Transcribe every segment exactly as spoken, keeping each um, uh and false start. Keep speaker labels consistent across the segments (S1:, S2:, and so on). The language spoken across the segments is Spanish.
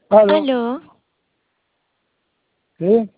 S1: Aló,
S2: Aló,
S1: sí,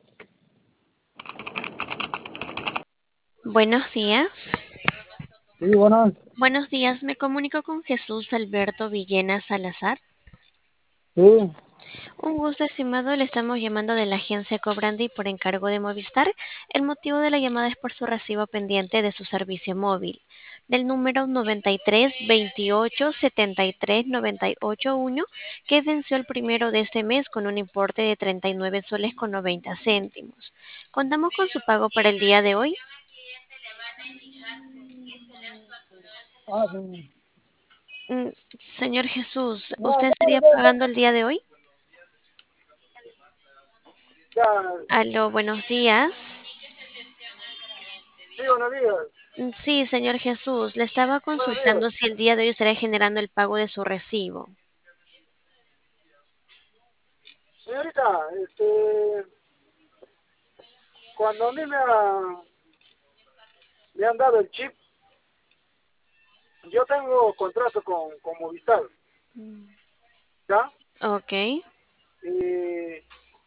S2: buenos días.
S1: sí, buenas,
S2: Buenos días, me comunico con Jesús Alberto Villena Salazar.
S1: sí,
S2: Un gusto, estimado, le estamos llamando de la agencia Cobrandi por encargo de Movistar. El motivo de la llamada es por su recibo pendiente de su servicio móvil, del número noventa y tres veintiocho setenta y tres noventa y ocho uno, que venció el primero de este mes con un importe de treinta y nueve soles con noventa céntimos. ¿Contamos con su pago para el día de hoy?
S1: ah, sí,
S2: Mm, Señor Jesús,
S1: no,
S2: ¿usted
S1: dale,
S2: estaría
S1: dale,
S2: pagando
S1: dale.
S2: el día de hoy?
S1: Ya,
S2: Aló, buenos días.
S1: sí, buenos días,
S2: Mm, Sí, señor Jesús, le estaba
S1: buenos días.
S2: consultando si el día de hoy estaría generando el pago de su recibo.
S1: Señorita, este, cuando a mí me, ha- me han dado el chip, yo tengo contrato con, con Movistar, ¿ya?
S2: Ok.
S1: Y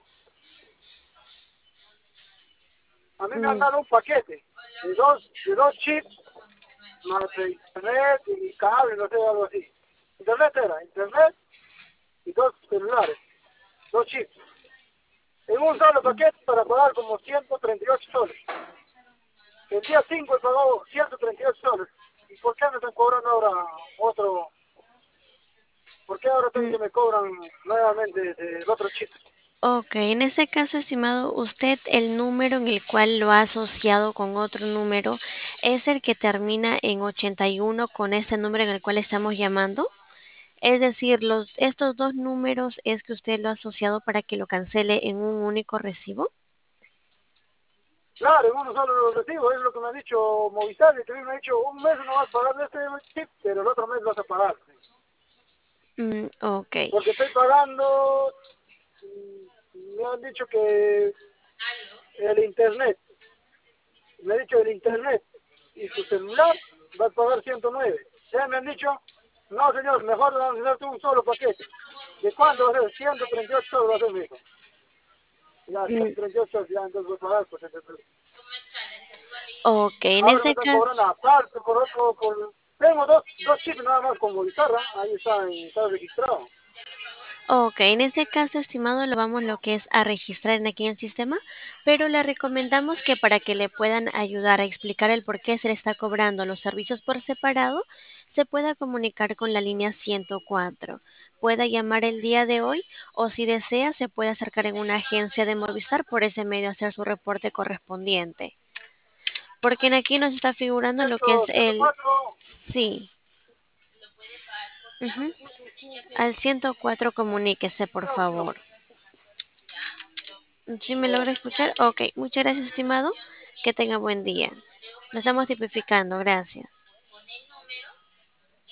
S1: a mí me han
S2: Mm,
S1: dado un paquete de dos, de dos chips, más de internet y cable, no sé, algo así. Internet era, internet y dos celulares, dos chips. En un solo paquete para pagar como ciento treinta y ocho soles. El día cinco he pagado ciento treinta y ocho soles. ¿Y por qué me están cobrando ahora otro? ¿Por qué ahora tengo
S2: mm,
S1: que me cobran nuevamente el otro chip?
S2: Ok, en ese caso, estimado, usted el número en el cual lo ha asociado con otro número es el que termina en ochenta y uno con ese número en el cual estamos llamando. Es decir, los, estos dos números es que usted lo ha asociado para que lo cancele en un único recibo.
S1: Claro, en uno solo lo recibo, es lo que me ha dicho Movistar, y que me ha dicho un mes no vas a pagar de este chip, pero el otro mes vas a pagar.
S2: Mm, ok.
S1: Porque estoy pagando, mm, me han dicho que el internet, me ha dicho el internet y su celular va a pagar ciento nueve. Ya me han dicho, no señor, mejor vamos a hacerte un solo paquete. ¿De cuánto va a ser? ciento treinta y ocho soles va a ser, me dijo. Ya,
S2: Mm,
S1: ciento treinta y ocho ya entonces voy a pagar, pues entonces.
S2: ok, en
S1: Ahora me
S2: ese
S1: están
S2: caso.
S1: cobrando aparte por otro, por... Tengo dos, dos chips nada más como guitarra, ahí está, está registrado.
S2: Ok, en ese caso, estimado, lo vamos lo que es a registrar en aquí en el sistema, pero le recomendamos que para que le puedan ayudar a explicar el por qué se le está cobrando los servicios por separado, se pueda comunicar con la línea ciento cuatro. Pueda llamar el día de hoy o si desea se puede acercar en una agencia de Movistar por ese medio hacer su reporte correspondiente. Porque en aquí nos está figurando lo que es
S1: Ciento, ciento
S2: el...
S1: cuatro
S2: Sí. Ujú. Al ciento cuatro comuníquese, por
S1: no, no,
S2: favor. ¿Sí me
S1: no.
S2: logra escuchar? Ok, muchas gracias, estimado. Que tenga buen día. Lo estamos tipificando, gracias.